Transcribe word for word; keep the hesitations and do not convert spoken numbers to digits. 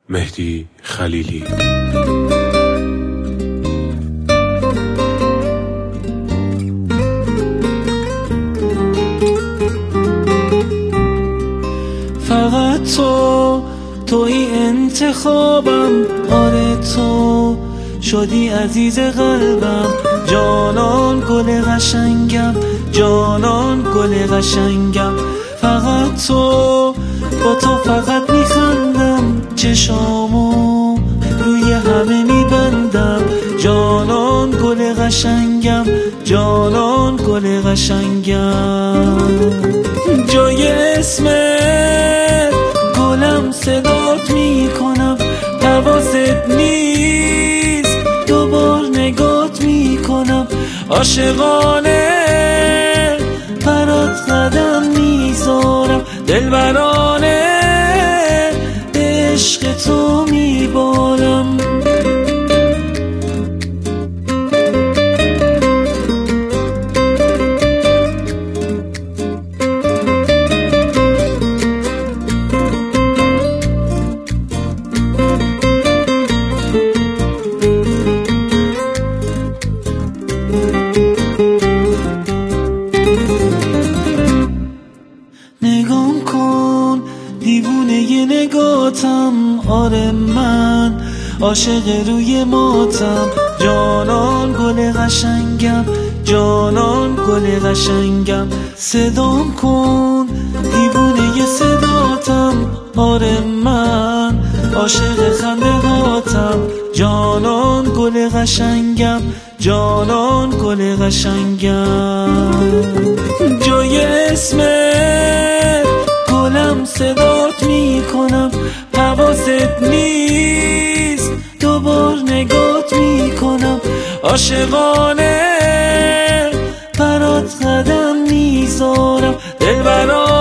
مهدی خلیلی. فقط تو توی انتخابم، آره تو شدی عزیز قلبم، جانان گل قشنگم، جانان گل قشنگم. فقط تو، با تو فقط میخندم، چشامو روی همه میبندم، جانان گل قشنگم، جانان گل قشنگم. جای اسمت گلم صدات میکنم، حواست نیست دوبار نگات میکنم، عاشقانه برات قدم میذارم، دلبرانه عشق تو میبارم. نگام کن دیوونه ی نگاتم، آره من عاشق روی ماتم، جانان گل قشنگم، جانان گل قشنگم. صدام کن دیوونه ی صداتم، آره من عاشق خنده هاتم، جانان گل قشنگم، جانان گل قشنگم. جای اسمت گلم صدات میکنم، حواست نیست دوبار نگات میکنم، عاشقانه برات قدم میذارم، دلبرانه